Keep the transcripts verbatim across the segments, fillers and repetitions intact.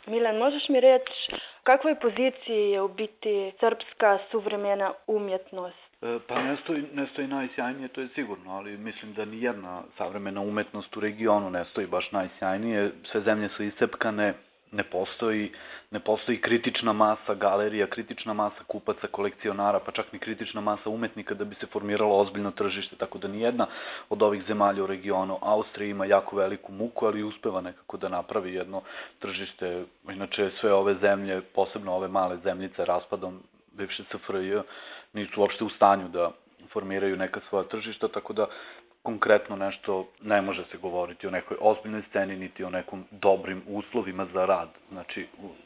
Milan, možeš mi reći u kakvoj poziciji je u biti srpska suvremena umjetnost? Pa ne stoji, ne stoji najsjajnije, to je sigurno, ali mislim da ni jedna savremena umetnost u regionu ne stoji baš najsjajnije. Sve zemlje su iscepkane, ne postoji, ne postoji kritična masa galerija, kritična masa kupaca, kolekcionara, pa čak ni kritična masa umetnika da bi se formiralo ozbiljno tržište, tako da ni jedna od ovih zemalja u regionu. Austrija ima jako veliku muku, ali uspeva nekako da napravi jedno tržište. Inače, sve ove zemlje, posebno ove male zemljice raspadom bivše C F R J, nisu uopšte u stanju da formiraju neka svoja tržišta, tako da konkretno nešto ne može se govoriti o nekoj ozbiljnoj sceni, niti o nekom dobrim uslovima za rad, znači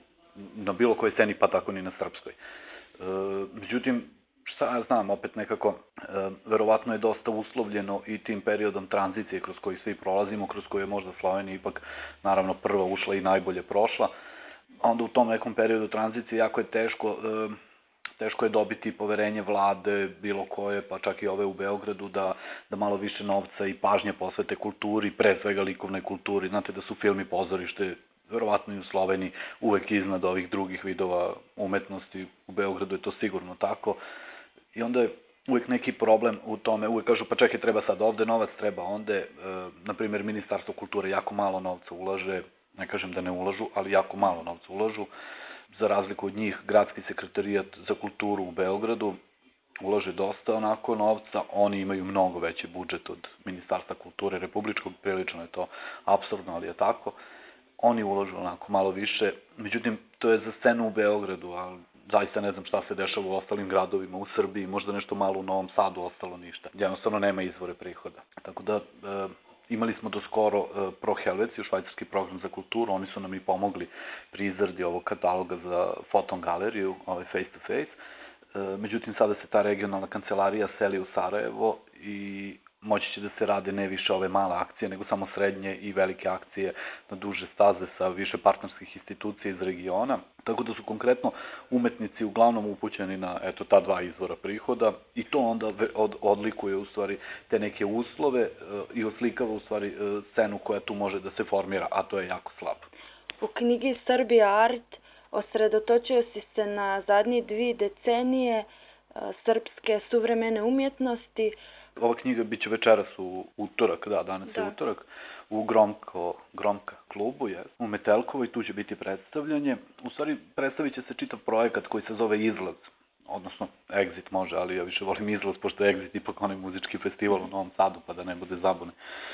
na bilo kojoj sceni, pa tako ni na srpskoj. E, međutim, šta ja znam, opet nekako, e, verovatno je dosta uslovljeno i tim periodom tranzicije kroz koji svi prolazimo, kroz koji je možda Slovenija ipak, naravno, prva ušla i najbolje prošla. Onda u tom nekom periodu tranzicije jako je teško... E, teško je dobiti poverenje vlade, bilo koje, pa čak i ove u Beogradu, da, da malo više novca i pažnje posvete kulturi, pre svega likovnoj kulturi. Znate da su film i pozorište, verovatno i u Sloveniji, uvek iznad ovih drugih vidova umetnosti. U Beogradu je to sigurno tako. I onda je uvek neki problem u tome, uvek kažu, pa čekaj, treba sad ovde novac, treba onde. E, naprimjer, Ministarstvo kulture jako malo novca ulaže, ne kažem da ne ulažu, ali jako malo novca ulažu. Za razliku od njih, Gradski sekretarijat za kulturu u Beogradu ulaže dosta onako novca, oni imaju mnogo veći budžet od Ministarstva kulture republičkog, prilično je to apsurdno, ali je tako. Oni ulažu onako malo više, međutim, to je za scenu u Beogradu, ali zaista ne znam šta se dešava u ostalim gradovima, u Srbiji, možda nešto malo u Novom Sadu, ostalo ništa. Jednostavno nema izvore prihoda. Tako da... E, Imali smo do skoro uh, Pro Helvecije, švajcarski program za kulturu, oni su nam i pomogli pri izradi ovog kataloga za Foton galeriju, ovaj face to face. Uh, međutim, sada se ta regionalna kancelarija seli u Sarajevo i moći će da se rade ne više ove male akcije, nego samo srednje i velike akcije na duže staze sa više partnerskih institucija iz regiona. Tako da su konkretno umetnici uglavnom upućeni na eto ta dva izvora prihoda i to onda od, odlikuje u stvari te neke uslove e, i oslikava u stvari e, scenu koja tu može da se formira, a to je jako slabo. U knjigi Srbija Art osredotočio si se na zadnje dvije decenije e, srpske suvremene umjetnosti. Ova knjiga biće večeras u utorak, da, danas da. je utorak, u Gromko, Gromka klubu, je, u Metelkovoj, tu će biti predstavljanje. U stvari, predstavit će se čitav projekat koji se zove Izlaz, odnosno Exit može, ali ja više volim Izlaz, pošto je Exit ipak onaj muzički festival u Novom Sadu, pa da ne bude zabune.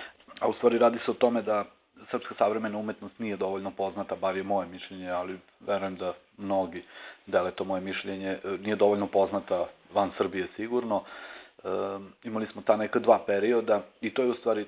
A u stvari radi se o tome da srpska savremena umetnost nije dovoljno poznata, bar je moje mišljenje, ali verujem da mnogi dele to moje mišljenje, nije dovoljno poznata van Srbije sigurno. E, imali smo ta neka dva perioda i to je u stvari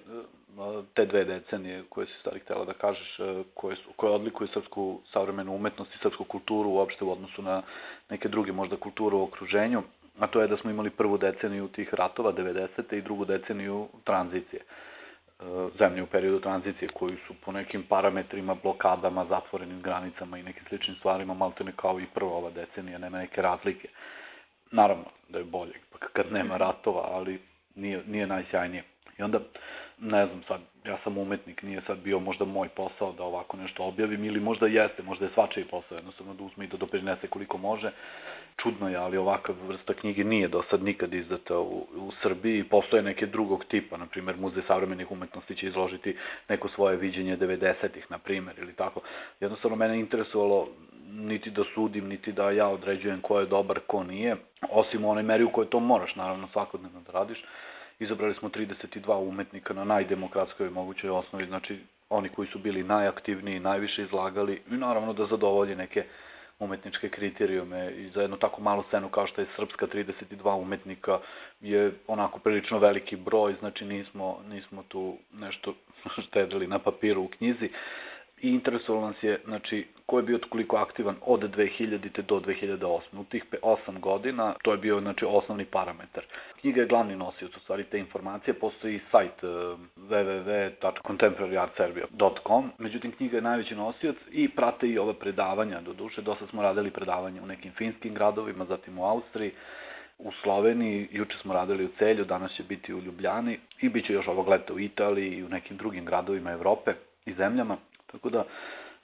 te dve decenije koje si stvari htjela da kažeš, koje, su, koje odlikuju srpsku savremenu umetnost i srpsku kulturu uopšte u odnosu na neke druge možda kulturu u okruženju, a to je da smo imali prvu deceniju tih ratova, devedesete, i drugu deceniju tranzicije. Zemlje u periodu tranzicije koji su po nekim parametrima, blokadama, zatvorenim granicama i nekim sličnim stvarima maltene kao i prva ova decenija, nema neke razlike. Naravno da je bolje kad nema ratova, ali nije, nije najsjajnije. I onda, ne znam sad, ja sam umetnik, nije sad bio možda moj posao da ovako nešto objavim, ili možda jeste, možda je svačiji posao, jednostavno da uzme i da doprinese koliko može. Čudno je, ali ovakva vrsta knjige nije do sad nikad izdata u, u Srbiji. Postoje neke drugog tipa, na primjer Muzej savremenih umetnosti će izložiti neko svoje viđenje devedesetih, na primjer, ili tako. Jednostavno mene interesovalo niti da sudim, niti da ja određujem ko je dobar, ko nije, osim u onoj meri u kojoj to moraš, naravno, svakodnevno da radiš. Izabrali smo trideset dva umetnika na najdemokratskoj mogućoj osnovi, znači oni koji su bili najaktivniji, najviše izlagali i naravno da zadovolje neke umetničke kriterijume i za jednu tako malu scenu kao što je srpska, trideset dva umetnika je onako prilično veliki broj, znači nismo, nismo tu nešto štedili na papiru u knjizi. I interesovalo nas je, znači, ko je bio toliko aktivan od dve hiljadite do dve hiljade osme. U tih osam godina, to je bio, znači, osnovni parametar. Knjiga je glavni nosioc, u stvari, te informacije. Postoji sajt uh, w w w tačka contemporary art serbia tačka com, međutim, knjiga je najveći nosioc i prate i ova predavanja, do duše. Dosta smo radili predavanja u nekim finskim gradovima, zatim u Austriji, u Sloveniji, juče smo radili u Celju, danas će biti u Ljubljani i bit će još ovog leta u Italiji i u nekim drugim gradovima Evrope i zemljama. Tako da,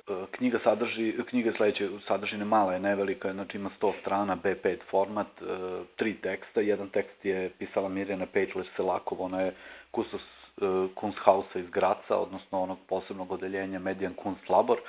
Knjiga sadrži, knjiga sledeće sadržine, mala je, nevelika, znači ima sto strana, be pet format, tri teksta. Jedan tekst je pisala Mirjana Pejčler-Selakov, ona je kustos Kunsthausa iz Graca, odnosno onog posebnog odeljenja Medijan Kunstlabor.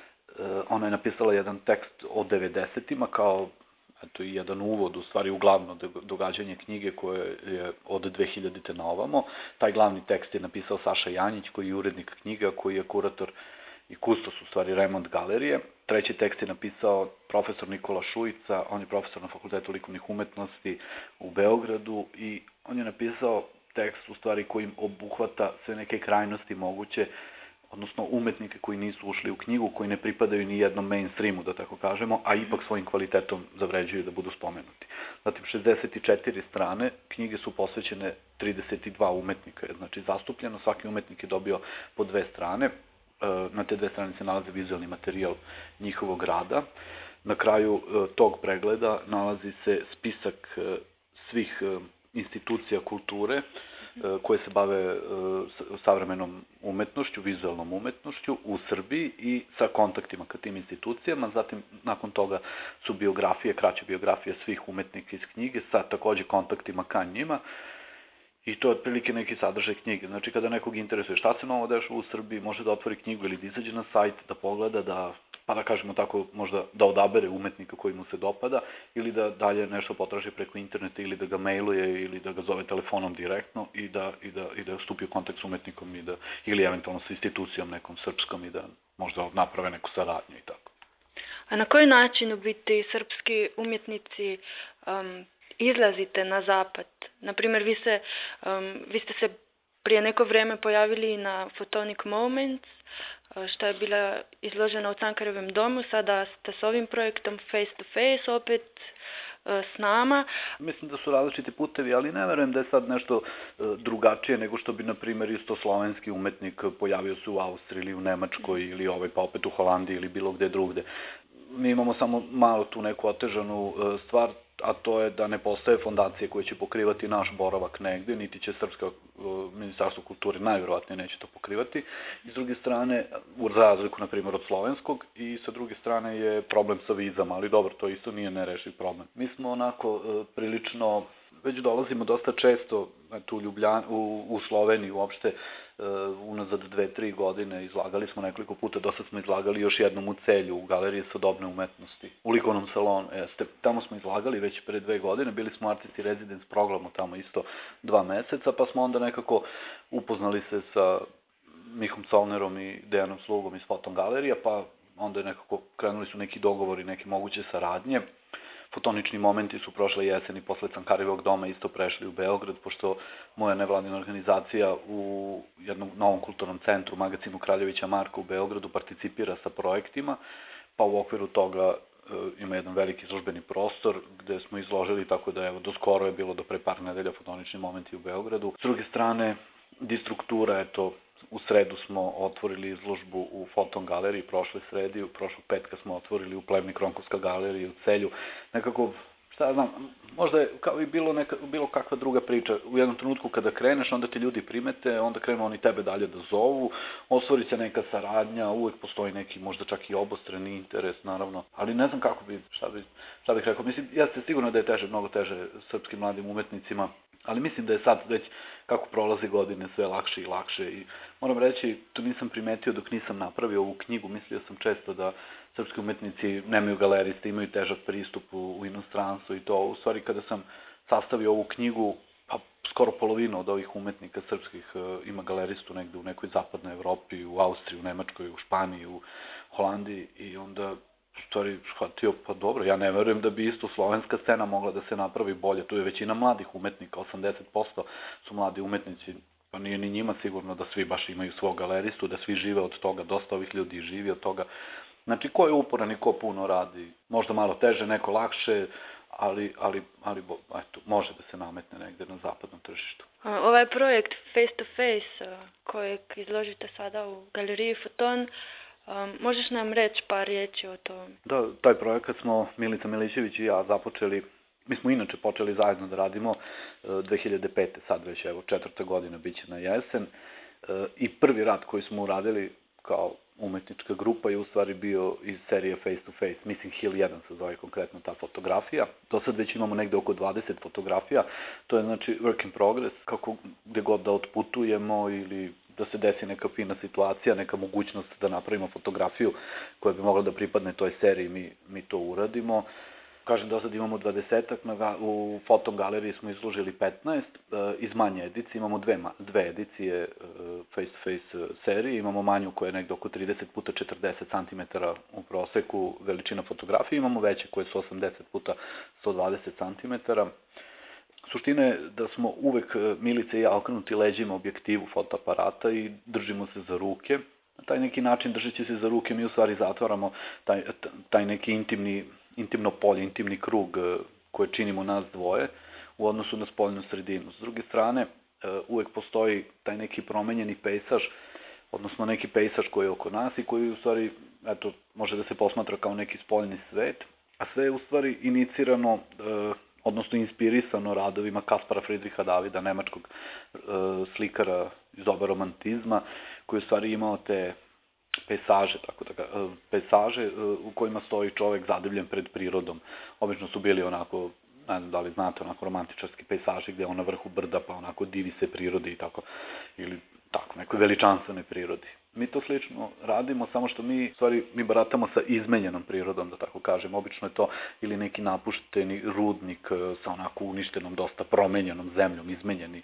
Ona je napisala jedan tekst o devedesetima kao eto, i jedan uvod, u stvari u glavno događanje knjige koje je od dve hiljadite na ovamo. Taj glavni tekst je napisao Saša Janjić, koji je urednik knjiga, koji je kurator i kustos, u stvari, Remont galerije. Treći tekst je napisao profesor Nikola Šujica, on je profesor na Fakultetu likovnih umetnosti u Beogradu i on je napisao tekst, u stvari, kojim obuhvata sve neke krajnosti moguće, odnosno umetnike koji nisu ušli u knjigu, koji ne pripadaju ni jednom mainstreamu, da tako kažemo, a ipak svojim kvalitetom zavređuju da budu spomenuti. Zatim, šezdeset četiri strane, knjige su posvećene trideset dva umetnika, znači zastupljeno, svaki umetnik je dobio po dve strane, na te dve strane se nalazi vizualni materijal njihovog rada. Na kraju tog pregleda nalazi se spisak svih institucija kulture koje se bave savremenom umetnošću, vizualnom umetnošću u Srbiji i sa kontaktima ka tim institucijama. Zatim, nakon toga su biografije, kraće biografije svih umetnika iz knjige sa takođe kontaktima ka njima. I to je otprilike neki sadržaj knjige. Znači, kada nekog interesuje šta se novo dešava u Srbiji, može da otvori knjigu ili da izađe na sajt, da pogleda, da, pa da kažemo tako, možda da odabere umetnika koji mu se dopada, ili da dalje nešto potraži preko interneta, ili da ga mailuje, ili da ga zove telefonom direktno i da, i da, i da stupi u kontakt s umetnikom i da, ili eventualno sa institucijom nekom srpskom i da možda naprave neku saradnju i tako. A na koji način u biti srpski umjetnici um, izlazite na zapad? Naprimjer, vi, se, um, vi ste se prije neko vreme pojavili na Photonic Moments, što je bila izložena u Cankarevem domu, sada ste s ovim projektom Face to Face opet s nama. Mislim da su različiti putevi, ali ne verujem da je sad nešto drugačije nego što bi, na primjer, isto slovenski umetnik pojavio se u Austriji ili u Nemačkoj ili ovaj pa opet u Holandiji ili bilo gde drugde. Mi imamo samo malo tu neku otežanu stvar, a to je da ne postoje fondacije koje će pokrivati naš boravak negde, niti će Srpska ministarstvo kulture najverovatnije neće to pokrivati. I s druge strane, u razliku, na primjer, od slovenskog, i sa druge strane je problem sa vizama, ali dobro, to isto nije nerešiv problem. Mi smo onako prilično, već dolazimo dosta često tu u Ljubljani, u, u Sloveniji uopšte, unazad dve, tri godine, izlagali smo nekoliko puta, dosta smo izlagali još jednom u Celju, u Galeriji sodobne umetnosti, u likovnom salonu, jeste, tamo smo izlagali već pre dve godine, bili smo artisti residence programu tamo isto dva meseca, pa smo onda nekako upoznali se sa Mihom Colnerom i Dejanom Slugom iz Foton galerija, pa onda nekako krenuli su neki dogovori, neke moguće saradnje. Fotonični momenti su prošle jeseni posle Cankarevog doma isto prešli u Beograd, pošto moja nevladina organizacija u jednom novom kulturnom centru, magazinu Kraljevića Marka u Beogradu, participira sa projektima, pa u okviru toga e, ima jedan veliki izložbeni prostor gde smo izložili, tako da evo, do skoro je bilo do pre par nedelja Fotonični momenti u Beogradu. S druge strane, Distruktura, eto, u sredu smo otvorili izložbu u Foton galeriji, prošle sredi, prošlog petka smo otvorili u Plevnik Ronkovska galerija u Celju. Nekako, šta ja znam, možda je kao i bilo, neka, bilo kakva druga priča. U jednom trenutku kada kreneš, onda te ljudi primete, onda krenu oni tebe dalje da zovu, ostvori se neka saradnja, uvek postoji neki možda čak i obostrani interes, naravno. Ali ne znam kako bi, šta, bi, šta bih rekao. Mislim, ja ste sigurno da je teže, mnogo teže srpskim mladim umetnicima, ali mislim da je sad već kako prolazi godine sve lakše i lakše i moram reći, to nisam primetio dok nisam napravio ovu knjigu, mislio sam često da srpski umetnici nemaju galeriste, imaju težak pristup u, u inostranstvu i to, u stvari kada sam sastavio ovu knjigu, pa skoro polovina od ovih umetnika srpskih ima galeristu negde u nekoj zapadnoj Evropi, u Austriji, u Nemačkoj, u Španiji, u Holandiji i onda u stvari shvatio, pa dobro, ja ne verujem da bi isto slovenska scena mogla da se napravi bolje, tu je većina mladih umetnika, osamdeset posto su mladi umetnici, pa nije ni njima sigurno da svi baš imaju svog galeristu, da svi žive od toga, dosta ovih ljudi živi od toga. Znači, ko je uporan i ko puno radi, možda malo teže, neko lakše, ali, ali, ali eto, može da se nametne negde na zapadnom tržištu. Ovaj projekt Face to Face, kojeg izložite sada u galeriji Foton, Um, možeš nam reći par riječi o tome? Da, taj projekat smo Milica Milićević i ja započeli, mi smo inače počeli zajedno da radimo dve hiljade pete, sad već evo četvrta godina biće na jesen, i prvi rad koji smo uradili kao umetnička grupa je u stvari bio iz serije Face to Face, Missing Hill jedan se zove konkretno ta fotografija. Do sad već imamo negde oko dvadeset fotografija, to je znači work in progress, kako gde god da otputujemo ili da se desi neka fina situacija, neka mogućnost da napravimo fotografiju koja bi mogla da pripadne toj seriji, mi, mi to uradimo. Kažem, do sad imamo dvadesetak, u fotogaleriji smo izložili petnaest, iz manje edicije, imamo dve, dve edicije face-to-face serije, imamo manju koja je negde oko trideset puta četrdeset centimetara u proseku veličina fotografije, imamo veće koje su osamdeset puta sto dvadeset centimetara. Suština je da smo uvek, Milica i ja, okrenuti leđima objektivu fotoaparata i držimo se za ruke. Na taj neki način, držeći se za ruke, mi u stvari zatvaramo taj, taj neki intimni intimno polje, intimni krug koje činimo nas dvoje u odnosu na spoljnu sredinu. S druge strane, uvek postoji taj neki promenjeni pejsaž, odnosno neki pejsaž koji je oko nas i koji u stvari, eto, može da se posmatra kao neki spoljni svet, a sve je u stvari inicirano, odnosno inspirisano radovima Kaspara Friedricha Davida, nemačkog slikara iz doba romantizma, koji u stvari imao te pejsaže, tako da pejsaže u kojima stoji čovek zadivljen pred prirodom. Obično su bili onako, ne znam da li znate, onako romantičarski pejsaži gde je on na vrhu brda pa onako divi se prirodi i tako, ili tako, nekoj veličanstvenoj prirodi. Mi to slično radimo, samo što mi, u stvari, mi baratamo sa izmenjenom prirodom, da tako kažem. Obično je to ili neki napušteni rudnik sa onako uništenom, dosta promenjenom zemljom, izmenjeni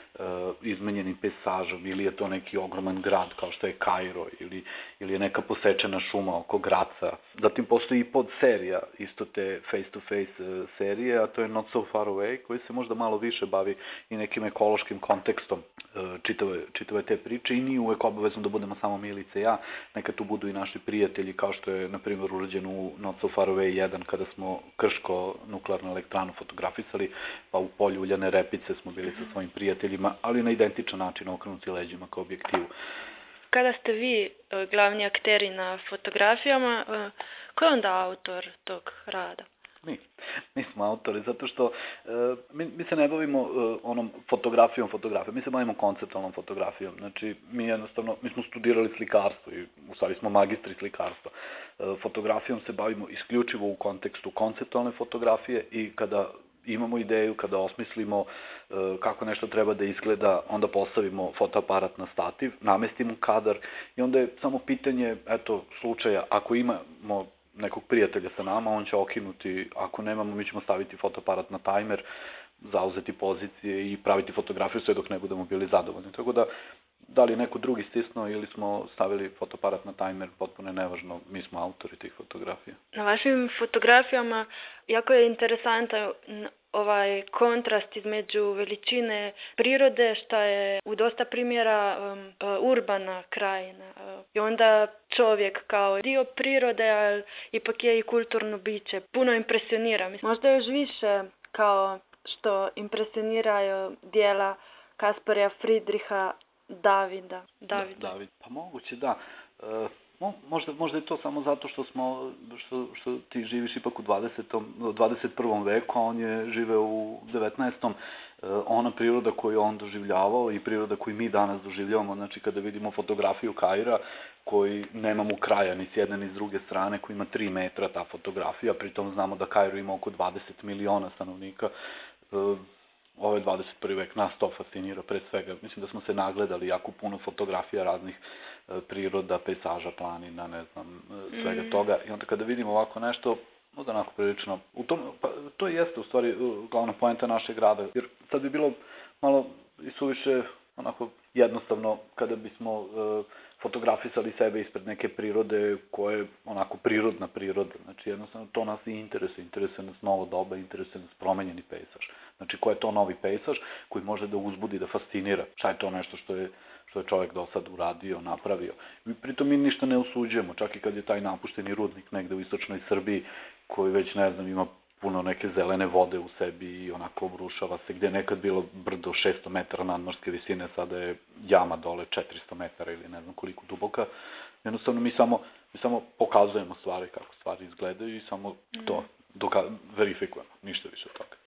izmenjenim pejsažom, ili je to neki ogroman grad kao što je Kairo, ili, ili je neka posečena šuma oko Graca. Zatim postoji i podserija isto te face-to-face serije, a to je Not So Far Away, koji se možda malo više bavi i nekim ekološkim kontekstom čitave, čitave te priče i nije uvek obavezno da budemo samo Milica i ja, neka tu budu i naši prijatelji, kao što je, na primjer, urađeno u Not So Far Away jedan, kada smo Krško nuklearnu elektranu fotografisali, pa u polju uljane repice smo bili sa svojim prijateljima, ali na identičan način okrenuti leđima kao objektivu. Kada ste vi glavni akteri na fotografijama, ko je onda autor tog rada? Mi. Mi smo autori, zato što mi, mi se ne bavimo onom fotografijom fotografijom, mi se bavimo konceptualnom fotografijom. Znači, mi jednostavno, mi smo studirali slikarstvo i u stvari smo magistri slikarstva. Fotografijom se bavimo isključivo u kontekstu konceptualne fotografije i kada imamo ideju, kada osmislimo kako nešto treba da izgleda, onda postavimo fotoaparat na stativ, namestimo kadar i onda je samo pitanje, eto, slučaja, ako imamo nekog prijatelja sa nama, on će okinuti, ako nemamo, mi ćemo staviti fotoaparat na tajmer, zauzeti pozicije i praviti fotografiju sve dok ne budemo bili zadovoljni. Tako da, da li neko drugi stisnuo ili smo stavili fotoaparat na tajmer, potpuno je nevažno, mi smo autori tih fotografija. Na vašim fotografijama jako je interesantan ovaj kontrast između veličine prirode, što je u dosta primjera um, urbana krajina. I onda čovjek kao dio prirode, ali ipak je i kulturno biće. Puno impresionira. Možda još više kao što impresioniraju dijela Kaspara Friedricha Davida. Davida. Da, David. Pa moguće, da. E, možda, možda je to samo zato što smo, što, što ti živiš ipak u dvadesetom, dvadeset prvom veku, a on je živeo u devetnaestom. E, ona priroda koju on doživljavao i priroda koju mi danas doživljavamo, znači kada vidimo fotografiju Kaira, koji nemamo kraja ni s jedne ni s druge strane, koji ima tri metra ta fotografija, pritom znamo da Kairo ima oko dvadeset miliona stanovnika. E, Ovo je dvadeset prvi vek, nas to fascinira pre svega. Mislim da smo se nagledali jako puno fotografija raznih e, priroda, pejsaža, planina, ne znam, e, svega mm. toga. I onda kada vidimo ovako nešto, možda onako prilično, u tom, pa, to jeste u stvari glavna poenta našeg rada. Jer sad bi bilo malo i suviše onako jednostavno kada bismo e, fotografisali sebe ispred neke prirode koja je onako prirodna priroda. Znači jednostavno to nas i interesuje. Interesuje nas novo doba, interesuje nas promenjeni pejsaž. Znači ko je to novi pejsaž koji može da uzbudi, da fascinira. Šta je to nešto što je, što je čovjek do sad uradio, napravio. I pritom mi ništa ne osuđujemo, čak i kad je taj napušteni rudnik negde u istočnoj Srbiji koji već ne znam ima puno neke zelene vode u sebi i onako obrušava se, gde je nekad bilo brdo šesto metara nadmorske visine, sada je jama dole četiristo metara ili ne znam koliko duboka. Jednostavno mi samo, mi samo pokazujemo stvari kako stvari izgledaju i samo to doka- verifikujemo, ništa više od toga.